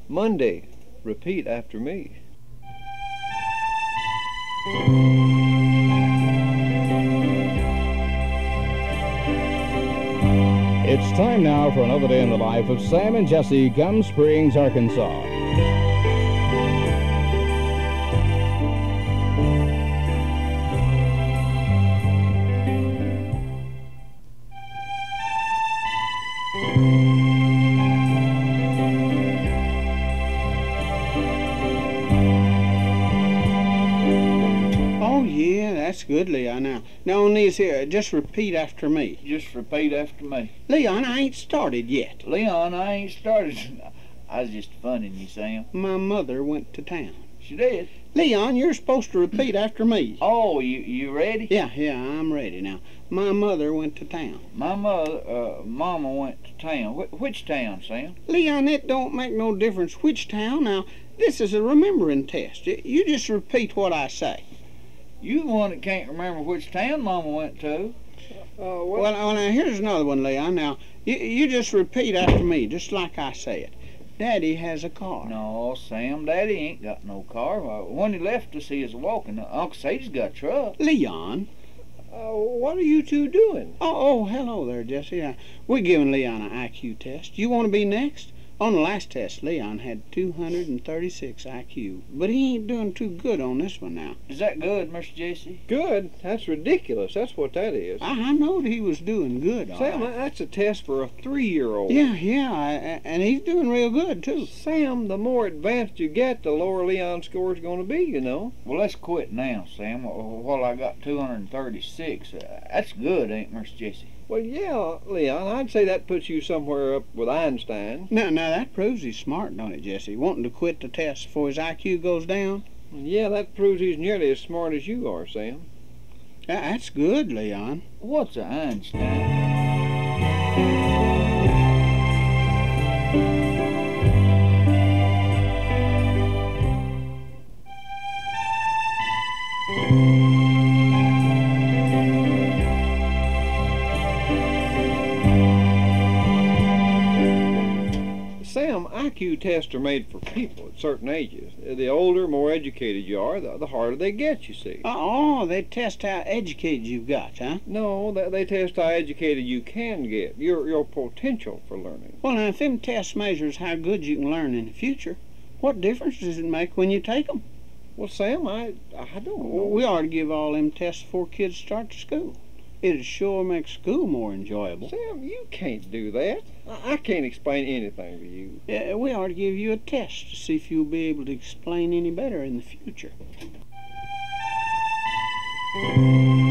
Monday. Repeat after me. It's time now for another day in the life of Sam and Jesse, Gum Springs, Arkansas. Oh, yeah, that's good, Leon. Now on these here, just repeat after me. Just repeat after me. Leon, I ain't started yet. Leon, I ain't started. I was just funning you, Sam. My mother went to town. She did. Leon, you're supposed to repeat after me. Oh, you ready? Yeah, I'm ready now. My mother went to town. My mama went to town. Which town, Sam? Leon, it don't make no difference which town. Now, this is a remembering test. You just repeat what I say. You the one that can't remember which town Mama went to. Well, now, here's another one, Leon. Now, you just repeat after me, just like I say it. Daddy has a car. No, Sam, Daddy ain't got no car. When he left us, he was walking. Uncle Sadie's got a truck. Leon. What are you two doing? Oh, hello there, Jesse. We're giving Leon an IQ test. You want to be next? On the last test, Leon had 236 IQ, but he ain't doing too good on this one now. Is that good, Mr. Jesse? Good? That's ridiculous. That's what that is. I knowed he was doing good, all Sam, right. that's a test for a 3-year-old. Yeah, and he's doing real good, too. Sam, the more advanced you get, the lower Leon's score is going to be, you know. Well, let's quit now, Sam. Well, I got 236. That's good, ain't Mr. Jesse? Well, yeah, Leon, I'd say that puts you somewhere up with Einstein. Now that proves he's smart, don't it, Jesse? Wanting to quit the test before his IQ goes down? Yeah, that proves he's nearly as smart as you are, Sam. That's good, Leon. What's an Einstein? Sam, IQ tests are made for people at certain ages. The older, more educated you are, the harder they get, you see. Oh, they test how educated you've got, huh? No, they test how educated you can get, your potential for learning. Well, now, if them tests measures how good you can learn in the future, what difference does it make when you take them? Well, Sam, I don't know. We ought to give all them tests before kids start to school. It'd sure make school more enjoyable. Sam, you can't do that. I can't explain anything to you. Yeah, we ought to give you a test to see if you'll be able to explain any better in the future.